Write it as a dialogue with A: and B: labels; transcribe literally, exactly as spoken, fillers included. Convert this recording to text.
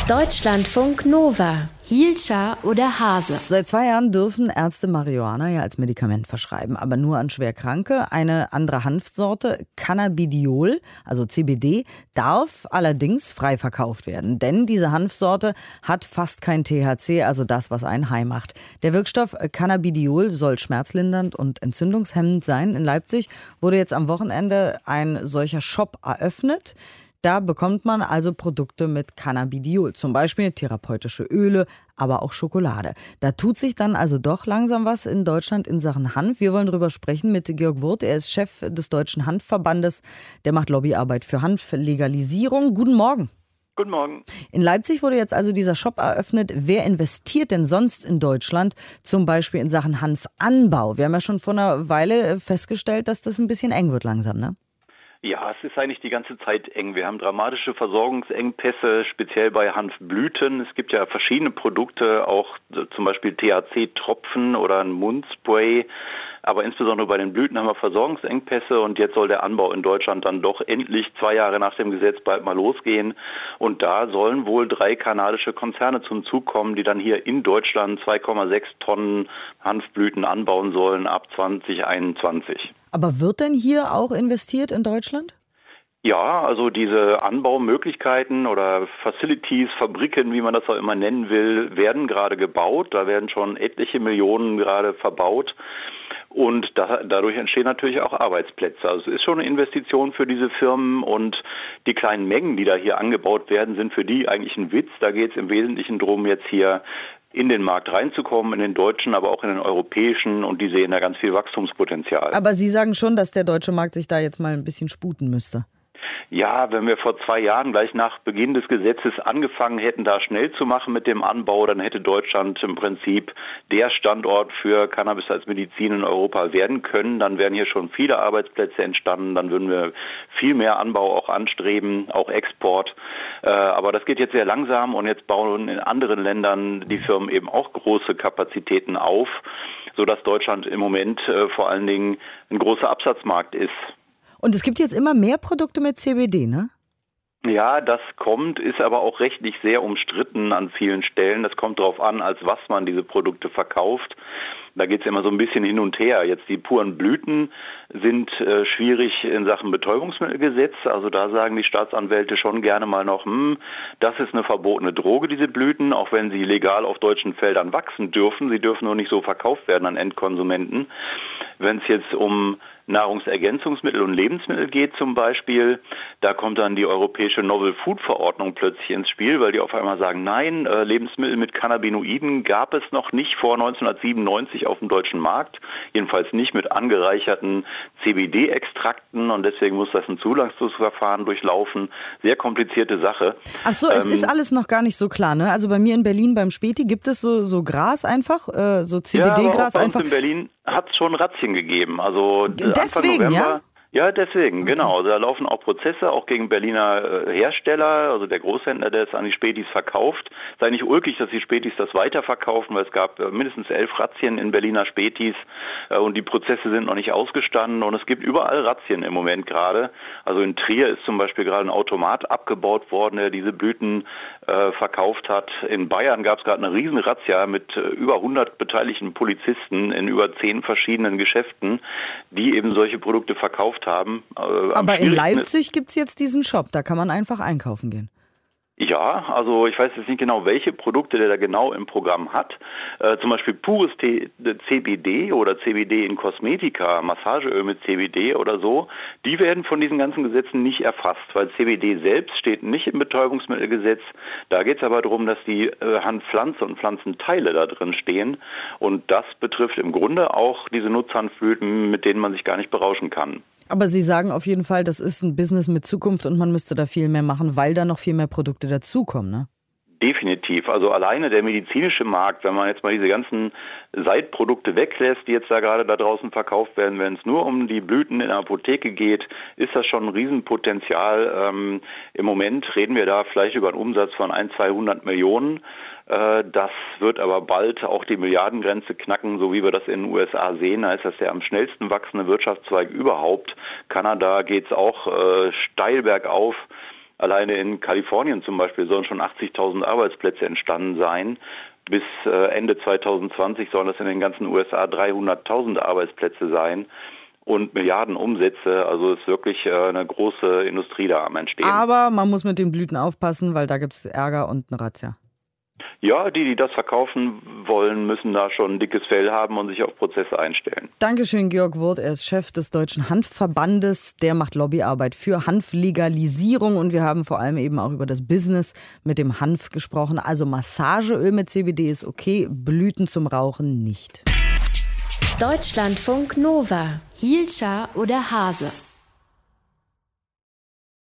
A: Deutschlandfunk Nova. Hielscher oder Hase?
B: Seit zwei Jahren dürfen Ärzte Marihuana ja als Medikament verschreiben, aber nur an Schwerkranke. Eine andere Hanfsorte, Cannabidiol, also C B D, darf allerdings frei verkauft werden. Denn diese Hanfsorte hat fast kein T H C, also das, was einen high macht. Der Wirkstoff Cannabidiol soll schmerzlindernd und entzündungshemmend sein. In Leipzig wurde jetzt am Wochenende ein solcher Shop eröffnet. Da bekommt man also Produkte mit Cannabidiol, zum Beispiel therapeutische Öle, aber auch Schokolade. Da tut sich dann also doch langsam was in Deutschland in Sachen Hanf. Wir wollen darüber sprechen mit Georg Wurth. Er ist Chef des Deutschen Hanfverbandes. Der macht Lobbyarbeit für Hanflegalisierung. Guten Morgen.
C: Guten Morgen.
B: In Leipzig wurde jetzt also dieser Shop eröffnet. Wer investiert denn sonst in Deutschland, zum Beispiel in Sachen Hanfanbau? Wir haben ja schon vor einer Weile festgestellt, dass das ein bisschen eng wird langsam, ne?
C: Ja, es ist eigentlich die ganze Zeit eng. Wir haben dramatische Versorgungsengpässe, speziell bei Hanfblüten. Es gibt ja verschiedene Produkte, auch zum Beispiel T H C-Tropfen oder ein Mundspray. Aber insbesondere bei den Blüten haben wir Versorgungsengpässe und jetzt soll der Anbau in Deutschland dann doch endlich zwei Jahre nach dem Gesetz bald mal losgehen. Und da sollen wohl drei kanadische Konzerne zum Zug kommen, die dann hier in Deutschland zwei Komma sechs Tonnen Hanfblüten anbauen sollen ab zwanzig einundzwanzig.
B: Aber wird denn hier auch investiert in Deutschland?
C: Ja, also diese Anbaumöglichkeiten oder Facilities, Fabriken, wie man das auch immer nennen will, werden gerade gebaut. Da werden schon etliche Millionen gerade verbaut. Und da, dadurch entstehen natürlich auch Arbeitsplätze. Also es ist schon eine Investition für diese Firmen und die kleinen Mengen, die da hier angebaut werden, sind für die eigentlich ein Witz. Da geht es im Wesentlichen darum, jetzt hier in den Markt reinzukommen, in den deutschen, aber auch in den europäischen, und die sehen da ganz viel Wachstumspotenzial.
B: Aber Sie sagen schon, dass der deutsche Markt sich da jetzt mal ein bisschen sputen müsste.
C: Ja, wenn wir vor zwei Jahren gleich nach Beginn des Gesetzes angefangen hätten, da schnell zu machen mit dem Anbau, dann hätte Deutschland im Prinzip der Standort für Cannabis als Medizin in Europa werden können. Dann wären hier schon viele Arbeitsplätze entstanden, dann würden wir viel mehr Anbau auch anstreben, auch Export. Aber das geht jetzt sehr langsam und jetzt bauen in anderen Ländern die Firmen eben auch große Kapazitäten auf, sodass Deutschland im Moment vor allen Dingen ein großer Absatzmarkt ist.
B: Und es gibt jetzt immer mehr Produkte mit C B D, ne?
C: Ja, das kommt, ist aber auch rechtlich sehr umstritten an vielen Stellen. Das kommt darauf an, als was man diese Produkte verkauft. Da geht es immer so ein bisschen hin und her. Jetzt die puren Blüten sind äh, schwierig in Sachen Betäubungsmittelgesetz. Also da sagen die Staatsanwälte schon gerne mal noch, hm, das ist eine verbotene Droge, diese Blüten, auch wenn sie legal auf deutschen Feldern wachsen dürfen. Sie dürfen nur nicht so verkauft werden an Endkonsumenten. Wenn es jetzt um Nahrungsergänzungsmittel und Lebensmittel geht zum Beispiel, da kommt dann die europäische Novel Food Verordnung plötzlich ins Spiel, weil die auf einmal sagen, nein, äh, Lebensmittel mit Cannabinoiden gab es noch nicht vor neunzehnhundertsiebenundneunzig auf dem deutschen Markt, jedenfalls nicht mit angereicherten C B D-Extrakten, und deswegen muss das ein Zulassungsverfahren durchlaufen. Sehr komplizierte Sache.
B: Ach so, es ähm, ist alles noch gar nicht so klar, ne? Also bei mir in Berlin beim Späti gibt es so, so Gras einfach, äh, so C B D-Gras
C: ja,
B: einfach.
C: In Berlin hat es schon Razzien gegeben. Also
B: deswegen,
C: Anfang November,
B: ja?
C: Ja, deswegen,
B: okay.
C: Genau. Da laufen auch Prozesse, auch gegen Berliner äh, Hersteller, also der Großhändler, der es an die Spätis verkauft. Sei nicht ulkig, dass die Spätis das weiterverkaufen, weil es gab äh, mindestens elf Razzien in Berliner Spätis äh, und die Prozesse sind noch nicht ausgestanden und es gibt überall Razzien im Moment gerade. Also in Trier ist zum Beispiel gerade ein Automat abgebaut worden, der diese Blüten äh, verkauft hat. In Bayern gab es gerade eine riesen Razzia mit äh, über hundert beteiligten Polizisten in über zehn verschiedenen Geschäften, die eben solche Produkte verkauft haben.
B: Äh, Aber in Leipzig gibt es jetzt diesen Shop, da kann man einfach einkaufen gehen.
C: Ja, also ich weiß jetzt nicht genau, welche Produkte der da genau im Programm hat. Äh, zum Beispiel pures T- C B D oder C B D in Kosmetika, Massageöl mit C B D oder so, die werden von diesen ganzen Gesetzen nicht erfasst, weil C B D selbst steht nicht im Betäubungsmittelgesetz. Da geht es aber darum, dass die äh, Hanfpflanze und Pflanzenteile da drin stehen, und das betrifft im Grunde auch diese Nutzhanfblüten, mit denen man sich gar nicht berauschen kann.
B: Aber Sie sagen auf jeden Fall, das ist ein Business mit Zukunft und man müsste da viel mehr machen, weil da noch viel mehr Produkte dazukommen, ne?
C: Definitiv. Also alleine der medizinische Markt, wenn man jetzt mal diese ganzen Seitprodukte weglässt, die jetzt da gerade da draußen verkauft werden, wenn es nur um die Blüten in der Apotheke geht, ist das schon ein Riesenpotenzial. Ähm, im Moment reden wir da vielleicht über einen Umsatz von ein, zweihundert Millionen. Äh, das wird aber bald auch die Milliardengrenze knacken, so wie wir das in den U S A sehen. Da ist das der am schnellsten wachsende Wirtschaftszweig überhaupt. Kanada geht es auch äh, steil bergauf. Alleine in Kalifornien zum Beispiel sollen schon achtzigtausend Arbeitsplätze entstanden sein. Bis Ende zwanzig zwanzig sollen das in den ganzen U S A dreihunderttausend Arbeitsplätze sein. Und Milliarden Umsätze, also ist wirklich eine große Industrie da am Entstehen.
B: Aber man muss mit den Blüten aufpassen, weil da gibt es Ärger und eine Razzia.
C: Ja, die, die das verkaufen wollen, müssen da schon ein dickes Fell haben und sich auf Prozesse einstellen.
B: Dankeschön, Georg Wurth. Er ist Chef des Deutschen Hanfverbandes. Der macht Lobbyarbeit für Hanflegalisierung. Und wir haben vor allem eben auch über das Business mit dem Hanf gesprochen. Also Massageöl mit C B D ist okay, Blüten zum Rauchen nicht.
A: Deutschlandfunk Nova. Hielscher oder Hase?